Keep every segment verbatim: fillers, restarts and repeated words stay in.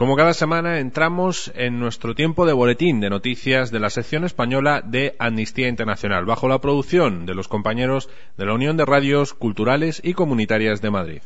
Como cada semana entramos en nuestro tiempo de boletín de noticias de la sección española de Amnistía Internacional, bajo la producción de los compañeros de la Unión de Radios Culturales y Comunitarias de Madrid.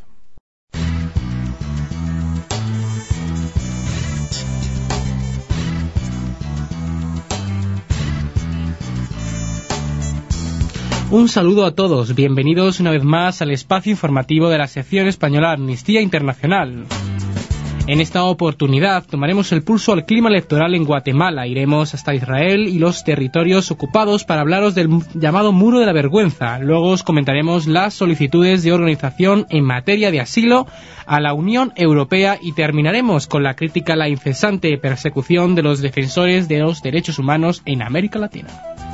Un saludo a todos, bienvenidos una vez más al espacio informativo de la sección española Amnistía Internacional. En esta oportunidad tomaremos el pulso al clima electoral en Guatemala, iremos hasta Israel y los territorios ocupados para hablaros del llamado Muro de la Vergüenza. Luego os comentaremos las solicitudes de organización en materia de asilo a la Unión Europea y terminaremos con la crítica a la incesante persecución de los defensores de los derechos humanos en América Latina.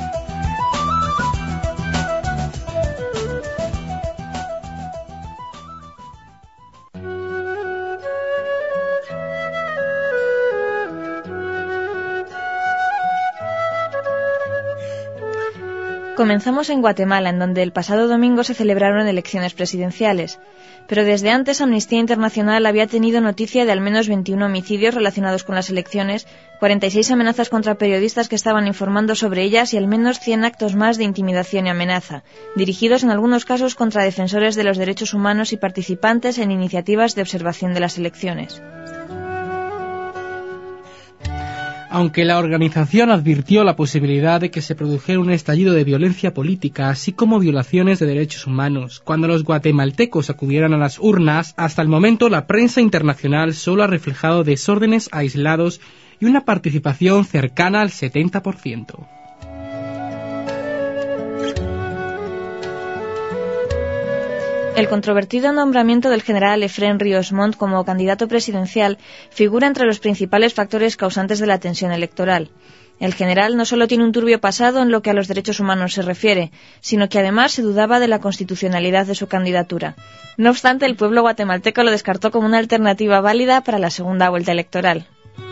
Comenzamos en Guatemala, en donde el pasado domingo se celebraron elecciones presidenciales. Pero desde antes Amnistía Internacional había tenido noticia de al menos veintiún homicidios relacionados con las elecciones, cuarenta y seis amenazas contra periodistas que estaban informando sobre ellas y al menos cien actos más de intimidación y amenaza, dirigidos en algunos casos contra defensores de los derechos humanos y participantes en iniciativas de observación de las elecciones. Aunque la organización advirtió la posibilidad de que se produjera un estallido de violencia política, así como violaciones de derechos humanos, cuando los guatemaltecos acudieran a las urnas, hasta el momento la prensa internacional solo ha reflejado desórdenes aislados y una participación cercana al setenta por ciento. El controvertido nombramiento del general Efrén Ríos Montt como candidato presidencial figura entre los principales factores causantes de la tensión electoral. El general no solo tiene un turbio pasado en lo que a los derechos humanos se refiere, sino que además se dudaba de la constitucionalidad de su candidatura. No obstante, el pueblo guatemalteco lo descartó como una alternativa válida para la segunda vuelta electoral.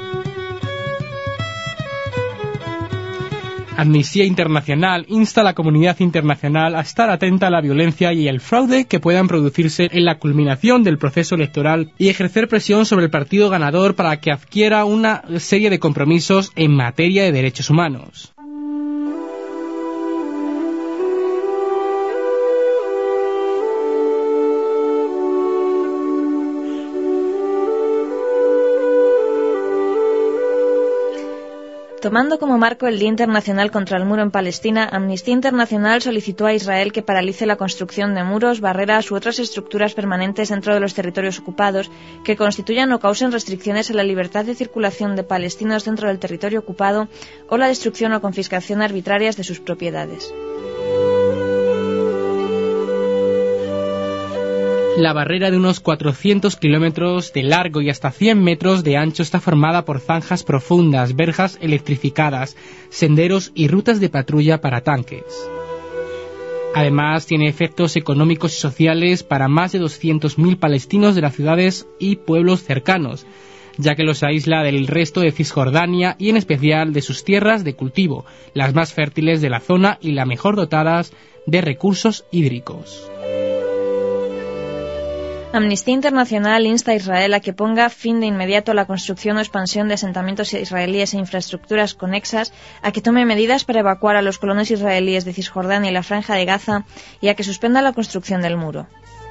Amnistía Internacional insta a la comunidad internacional a estar atenta a la violencia y el fraude que puedan producirse en la culminación del proceso electoral y ejercer presión sobre el partido ganador para que adquiera una serie de compromisos en materia de derechos humanos. Tomando como marco el Día Internacional contra el Muro en Palestina, Amnistía Internacional solicitó a Israel que paralice la construcción de muros, barreras u otras estructuras permanentes dentro de los territorios ocupados que constituyan o causen restricciones a la libertad de circulación de palestinos dentro del territorio ocupado o la destrucción o confiscación arbitrarias de sus propiedades. La barrera de unos cuatrocientos kilómetros de largo y hasta cien metros de ancho está formada por zanjas profundas, verjas electrificadas, senderos y rutas de patrulla para tanques. Además, tiene efectos económicos y sociales para más de doscientos mil palestinos de las ciudades y pueblos cercanos, ya que los aísla del resto de Cisjordania y en especial de sus tierras de cultivo, las más fértiles de la zona y las mejor dotadas de recursos hídricos. Amnistía Internacional insta a Israel a que ponga fin de inmediato a la construcción o expansión de asentamientos israelíes e infraestructuras conexas, a que tome medidas para evacuar a los colonos israelíes de Cisjordania y la Franja de Gaza y a que suspenda la construcción del muro.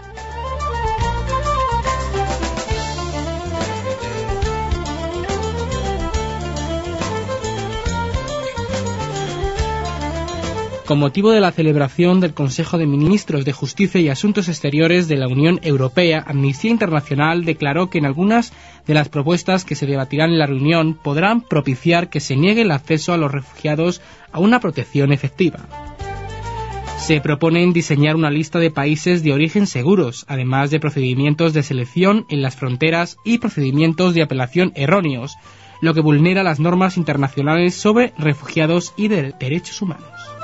Con motivo de la celebración del Consejo de Ministros de Justicia y Asuntos Exteriores de la Unión Europea, Amnistía Internacional declaró que en algunas de las propuestas que se debatirán en la reunión podrán propiciar que se niegue el acceso a los refugiados a una protección efectiva. Se proponen diseñar una lista de países de origen seguros, además de procedimientos de selección en las fronteras y procedimientos de apelación erróneos, lo que vulnera las normas internacionales sobre refugiados y de derechos humanos.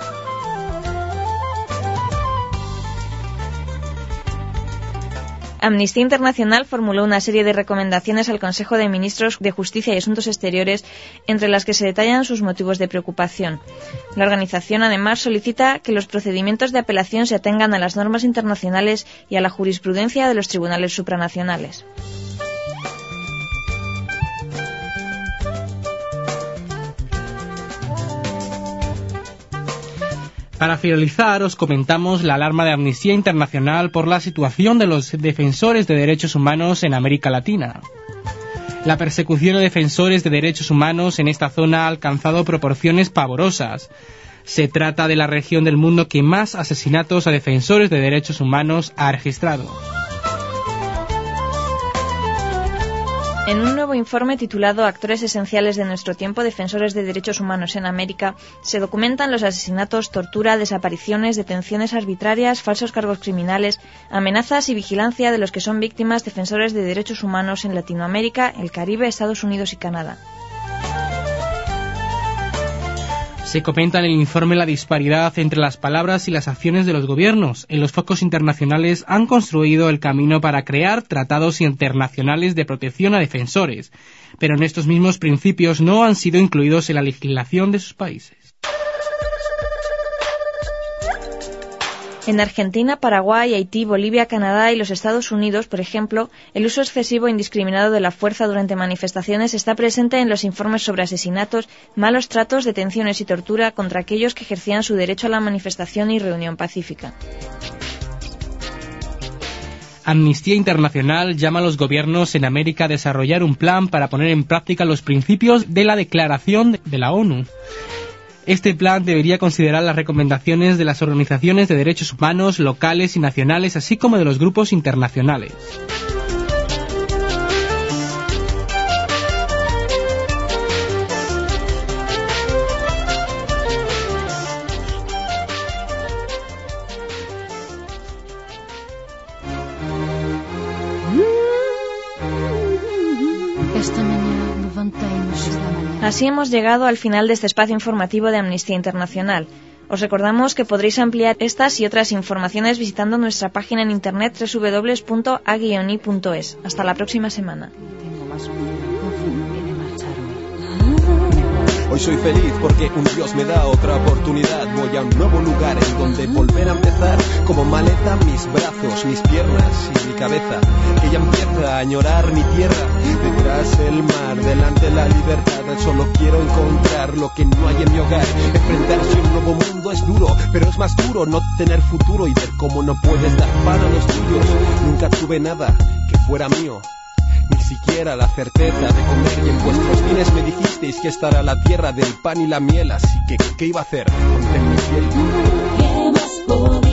Amnistía Internacional formuló una serie de recomendaciones al Consejo de Ministros de Justicia y Asuntos Exteriores, entre las que se detallan sus motivos de preocupación. La organización, además, solicita que los procedimientos de apelación se atengan a las normas internacionales y a la jurisprudencia de los tribunales supranacionales. Para finalizar, os comentamos la alarma de Amnistía Internacional por la situación de los defensores de derechos humanos en América Latina. La persecución de defensores de derechos humanos en esta zona ha alcanzado proporciones pavorosas. Se trata de la región del mundo que más asesinatos a defensores de derechos humanos ha registrado. En un nuevo informe titulado Actores esenciales de nuestro tiempo, defensores de derechos humanos en América, se documentan los asesinatos, tortura, desapariciones, detenciones arbitrarias, falsos cargos criminales, amenazas y vigilancia de los que son víctimas defensores de derechos humanos en Latinoamérica, el Caribe, Estados Unidos y Canadá. Se comenta en el informe la disparidad entre las palabras y las acciones de los gobiernos. En los focos internacionales han construido el camino para crear tratados internacionales de protección a defensores, pero en estos mismos principios no han sido incluidos en la legislación de sus países. En Argentina, Paraguay, Haití, Bolivia, Canadá y los Estados Unidos, por ejemplo, el uso excesivo e indiscriminado de la fuerza durante manifestaciones está presente en los informes sobre asesinatos, malos tratos, detenciones y tortura contra aquellos que ejercían su derecho a la manifestación y reunión pacífica. Amnistía Internacional llama a los gobiernos en América a desarrollar un plan para poner en práctica los principios de la Declaración de la ONU. Este plan debería considerar las recomendaciones de las organizaciones de derechos humanos locales y nacionales, así como de los grupos internacionales. Así hemos llegado al final de este espacio informativo de Amnistía Internacional. Os recordamos que podréis ampliar estas y otras informaciones visitando nuestra página en internet doble u doble u doble u punto a guion i punto es. Hasta la próxima semana. Hoy soy feliz porque un Dios me da otra oportunidad. Voy a un nuevo lugar en donde volver a empezar. Como maleta mis brazos, mis piernas y mi cabeza. Ella empieza a añorar mi tierra. Detrás el mar, delante la libertad. Solo quiero encontrar lo que no hay en mi hogar. Enfrentarse a un nuevo mundo es duro, pero es más duro no tener futuro y ver cómo no puedes dar pan a los tuyos. Nunca tuve nada que fuera mío, ni siquiera la certeza de comer. Y en vuestros fines me dijisteis que esta era la tierra del pan y la miel. Así que, ¿qué iba a hacer? Ponte en mi piel.